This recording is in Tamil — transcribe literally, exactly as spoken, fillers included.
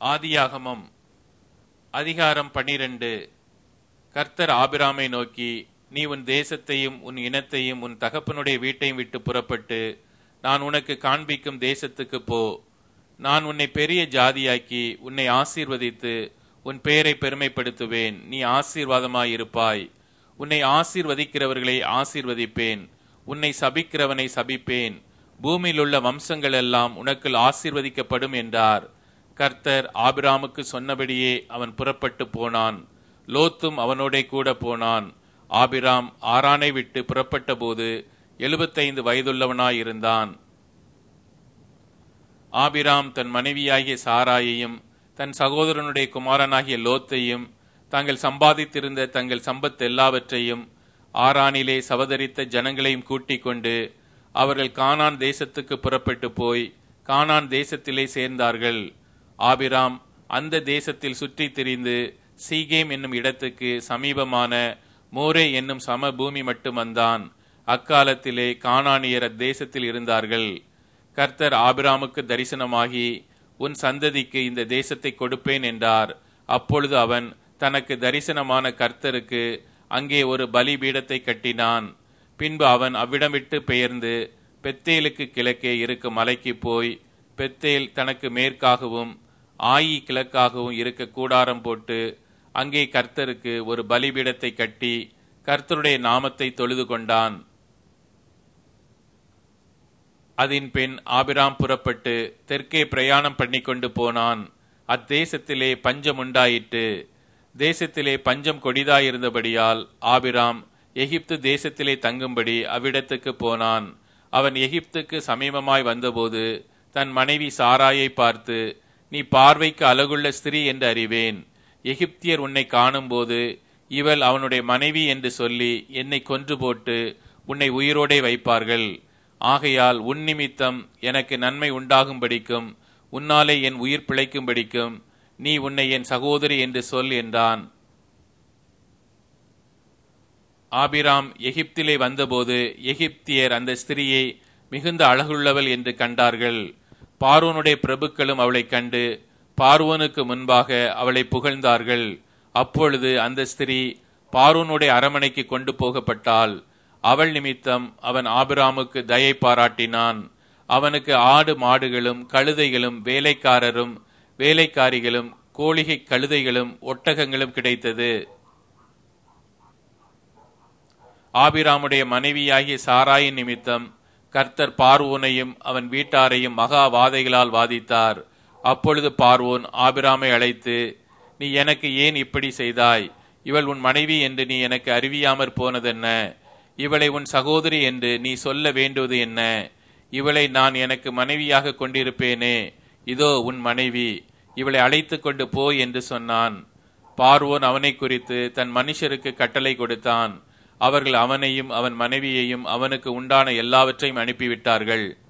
ஆதியாகமம் அதிகாரம் பனிரெண்டு. கர்த்தர் ஆபிராமை நோக்கி, நீ உன் தேசத்தையும் உன் இனத்தையும் உன் தகப்பனுடைய வீட்டையும் விட்டு புறப்பட்டு நான் உனக்கு காண்பிக்கும் தேசத்துக்கு போ. நான் உன்னை பெரிய ஜாதியாக்கி உன்னை ஆசீர்வதித்து உன் பெயரை பெருமைப்படுத்துவேன். நீ ஆசீர்வாதமாயிருப்பாய். உன்னை ஆசீர்வதிக்கிறவர்களை ஆசீர்வதிப்பேன், உன்னை சபிக்கிறவனை சபிப்பேன். பூமியில் உள்ள வம்சங்கள் எல்லாம் உனக்குள் ஆசீர்வதிக்கப்படும் என்றார். கர்த்தர் ஆபிராமுக்கு சொன்னபடியே அவன் புறப்பட்டு போனான். லோத்தும் அவனோட கூட போனான். ஆபிராம் ஆரானை விட்டு புறப்பட்ட போது எழுபத்தைந்து வயதுள்ளவனாயிருந்தான். ஆபிராம் தன் மனைவியாகிய சாராயையும் தன் சகோதரனுடைய குமாரனாகிய லோத்தையும் தாங்கள் சம்பாதித்திருந்த தங்கள் சம்பத் எல்லாவற்றையும் ஆரானிலே சவதரித்த ஜனங்களையும் கூட்டிக் கொண்டு அவர்கள் கானான் தேசத்துக்கு புறப்பட்டு போய் கானான் தேசத்திலே சேர்ந்தார்கள். ஆபிராம் அந்த தேசத்தில் சுற்றி திரிந்து சீகேம் என்னும் இடத்துக்கு சமீபமான மோரே என்னும் சம பூமி மட்டும் வந்தான். அக்காலத்திலே கானானியர் அத்தேசத்தில் இருந்தார்கள். கர்த்தர் ஆபிராமுக்கு தரிசனமாகி, உன் சந்ததிக்கு இந்த தேசத்தை கொடுப்பேன் என்றார். அப்பொழுது அவன் தனக்கு தரிசனமான கர்த்தருக்கு அங்கே ஒரு பலிபீடத்தை கட்டினான். பின்பு அவன் அவ்விடம் விட்டு பெயர்ந்து பெத்தேலுக்கு கிழக்கே இருக்கும் மலைக்கு போய் பெத்தேல் தனக்கு மேற்காகவும் ஆயி கிழக்காகவும் இருக்க கூடாரம் போட்டு அங்கே கர்த்தருக்கு ஒரு பலிபீடத்தை கட்டி கர்த்தருடைய நாமத்தை தொழுது கொண்டான். அதன் பின் ஆபிராம் புறப்பட்டு தெற்கே பிரயாணம் பண்ணி கொண்டு போனான். அத்தேசத்திலே பஞ்சம் உண்டாயிற்று. தேசத்திலே பஞ்சம் கொடிதாயிருந்தபடியால் ஆபிராம் எகிப்து தேசத்திலே தங்கும்படி அவ்விடத்துக்கு போனான். அவன் எகிப்துக்கு சமீபமாய் வந்தபோது தன் மனைவி சாராயை பார்த்து, நீ பார்வைக்கு அழகுள்ள ஸ்திரீ என்று அறிவேன். எகிப்தியர் உன்னை காணும் போது இவள் அவனுடைய மனைவி என்று சொல்லி என்னை கொன்று போட்டு உன்னை உயிரோடே வைப்பார்கள். ஆகையால் உன் நிமித்தம் எனக்கு நன்மை உண்டாகும்படிக்கும் உன்னாலே என் உயிர் பிழைக்கும்படிக்கும் நீ உன்னை என் சகோதரி என்று சொல் என்றான். ஆபிராம் எகிப்திலே வந்தபோது எகிப்தியர் அந்த ஸ்திரியை மிகுந்த அழகுள்ளவள் என்று கண்டார்கள். பார்வோனுடைய பிரபுக்களும் அவளை கண்டு பார்வோனுக்கு முன்பாக அவளை புகழ்ந்தார்கள். அப்பொழுது அந்த ஸ்திரீ பார்வோனுடைய அரமனைக்கு கொண்டு போகப்பட்டாள். அவள் நிமித்தம் அவன் ஆபிராமுக்கு தயை பாராட்டினான். அவனுக்கு ஆடு மாடுகளும் கழுதைகளும் வேலைக்காரரும் வேலைக்காரிகளும் கோழிகை கழுதைகளும் ஒட்டகங்களும் கிடைத்தது. ஆபிராமுடைய மனைவியாகிய சாராயின் நிமித்தம் கர்த்தர் பார்வோனையும் அவன் வீட்டாரையும் மகா வாதைகளால் வாதித்தார். அப்பொழுது பார்வோன் ஆபிராமை அழைத்து, நீ எனக்கு ஏன் இப்படி செய்தாய்? இவள் உன் மனைவி என்று நீ எனக்கு அறிவியாமற் போனதென்ன? இவளை உன் சகோதரி என்று நீ சொல்ல வேண்டுவது என்ன? இவளை நான் எனக்கு மனைவியாக கொண்டிருப்பேனே. இதோ உன் மனைவி, இவளை அழைத்து கொண்டு போ என்று சொன்னான். பார்வோன் அவனை குறித்து தன் மனுஷருக்கு கட்டளை கொடுத்தான். அவர்கள் அவனையும் அவன் மனைவியையும் அவனுக்கு உண்டான எல்லாவற்றையும் அனுப்பிவிட்டார்கள்.